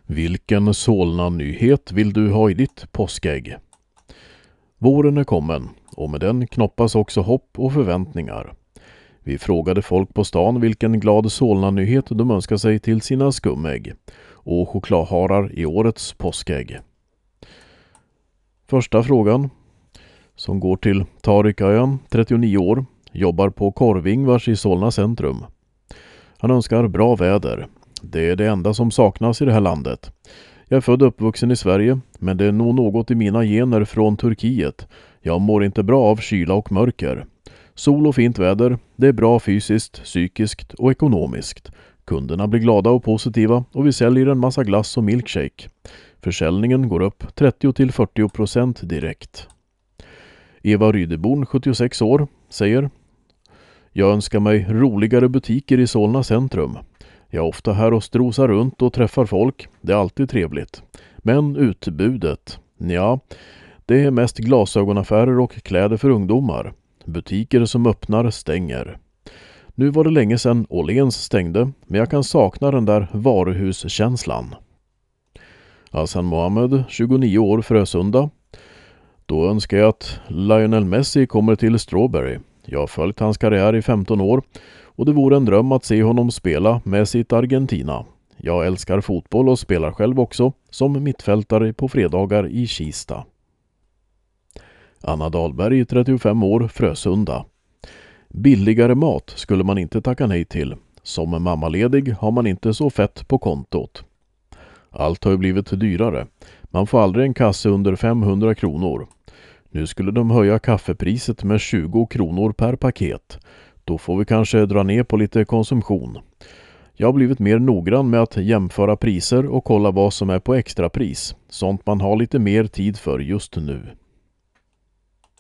Vilken Solna-nyhet vill du ha i ditt påskägg? Våren är kommen och med den knoppas också hopp och förväntningar. Vi frågade folk på stan vilken glad Solna-nyhet de önskar sig till sina skumägg och chokladharar i årets påskägg. Första frågan som går till Tarik Ayan, 39 år, jobbar på Korvingvars i Solna centrum. Han önskar bra väder. Det är det enda som saknas i det här landet. Jag är född och uppvuxen i Sverige, men det är nog något i mina gener från Turkiet. Jag mår inte bra av kyla och mörker. Sol och fint väder, det är bra fysiskt, psykiskt och ekonomiskt. Kunderna blir glada och positiva och vi säljer en massa glass och milkshake. Försäljningen går upp 30-40% direkt. Eva Rydeborn, 76 år, säger: Jag önskar mig roligare butiker i Solna centrum. Jag är ofta här och strosar runt och träffar folk. Det är alltid trevligt. Men utbudet? Ja, det är mest glasögonaffärer och kläder för ungdomar. Butiker som öppnar stänger. Nu var det länge sedan Åhléns stängde, men jag kan sakna den där varuhuskänslan. Hassan Mohammed, 29 år, Frösunda. Då önskar jag att Lionel Messi kommer till Strawberry. Jag har följt hans karriär i 15 år och det vore en dröm att se honom spela med sitt Argentina. Jag älskar fotboll och spelar själv också som mittfältare på fredagar i Kista. Anna Dahlberg, 35 år, Frösunda. Billigare mat skulle man inte tacka nej till. Som mammaledig har man inte så fett på kontot. Allt har ju blivit dyrare. Man får aldrig en kasse under 500 kronor. Nu skulle de höja kaffepriset med 20 kronor per paket. Då får vi kanske dra ner på lite konsumtion. Jag har blivit mer noggrann med att jämföra priser och kolla vad som är på extrapris. Sånt man har lite mer tid för just nu.